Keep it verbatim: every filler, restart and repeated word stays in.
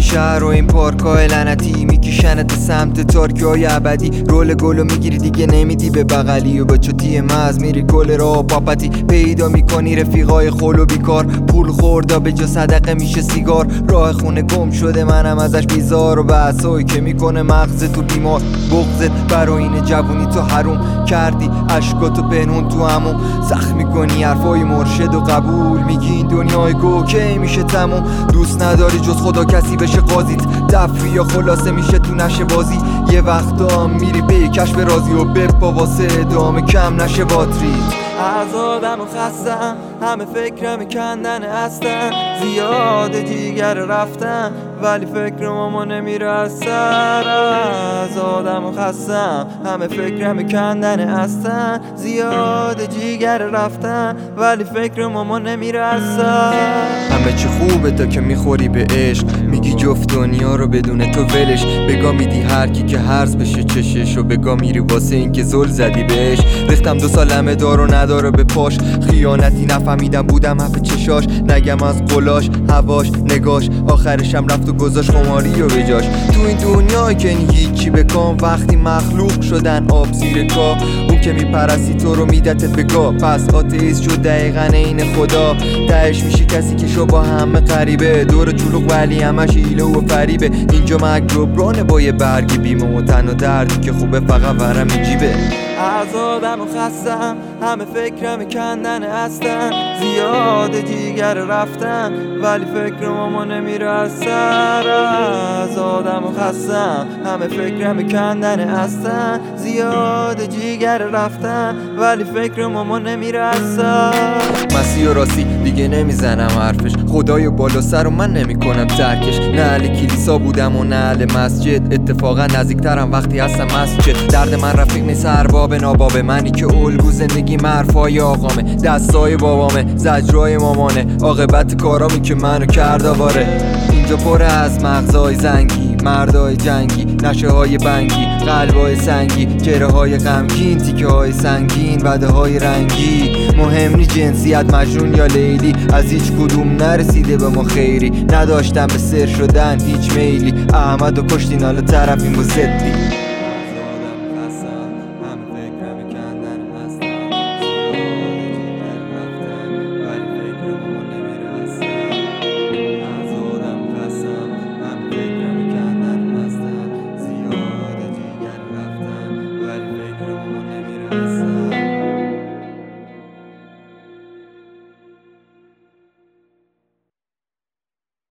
شهر و این پارکای لعنتی میکشنت سمت تارکی‌های ابدی. رول گلو میگیری دیگه نمیدی به بغلی و با چوتی مز میری کل راه پاپتی. پیدا میکنی رفیقای خلو بیکار، پول خوردا به جا صدقه میشه سیگار. راه خونه گم شده منم ازش بیزار و بحثایی که میکنه مغز تو بیمار. بغضت برای این جوونی تو حروم کردی، اشکاتو پنهون تو همون زخم میکنی. حرفای مرشد و قبول میگی این دنیای گو کی میشه تموم. دوست نداری جز خدا کسی بشه قاضیت، دفعی یا خلاصه میشه تو نشه بازی. یه وقتا میری به کشف رازی و بپا واسه ادامه کم نشه باتریت. از آدم و خستم همه فکرم کندن هستن، زیاد جیگر رفتم ولی فکر ماما نمیره از سر. از آدم و خستم همه فکرم کندن هستن، زیاد جیگر رفتم ولی فکر ماما نمیره از سر. همه چی خوبه تا که میخوری به عشق، میگی جفت دنیا رو بدون تو ولش. بگا میدی هر کی که هرز بشه چشش و بگا میری واسه این که زل زدی بهش. ریختم دو سالمه دار و نداره به پاش، خیانتی نفهمیدم بودم حرف چشاش. نگم از قلاش هواش نگاش، آخرشم رفت و گذاشت خماری و بجاش. تو این دنیای که هیچی بکام وقتی مخلوق شدن آب زیر کا. اون که میپرستی تو رو میدتت بگاه، پس آتئیست شد دقیقا این خدا. تهش میشی کسی که شو با همه غریبه، دور چلوق ولی همش ایله و فریبه. اینجا مک جبرانه با یه برگی بیمه و تن و دردی که خوبه فقط ورم جیبه. از آدم و خستم همه فکرم کندن هستن، زیاد جیگر رفتم ولی فکر ماما نمیره از سر. از آدم و خستم همه فکرم کندن هستن، زیاد جیگر رفتم ولی فکر ماما نمیره از سر. مسیح و راستی دیگه نمیزنم حرفش، خدای بالا سر و من نمیکنم ترکش. نه اهل کلیسا بودم و نه اهل مسجد، اتفاقا نزدیکترم وقتی هستم مسجد. درد من رفیق نیست ارباب ناباب منی که الگو زندگی مرفای آقامه. دستای بابامه زجرای مامانه، عاقبت کارامی که منو کرد آواره. اینجا پر از مغزای زنگی، مردای جنگی، نشه های بنگی، قلبای سنگی، چهره های غمگین، تیکه های سنگین، وعده های رنگی. مهم نی جنسیت مجنون یا لیلی، از هیچ کدوم نرسیده به ما خیری. نداشتم به سر شدن هیچ میلی، احمد و کشتین حالا طرفیم با زدی.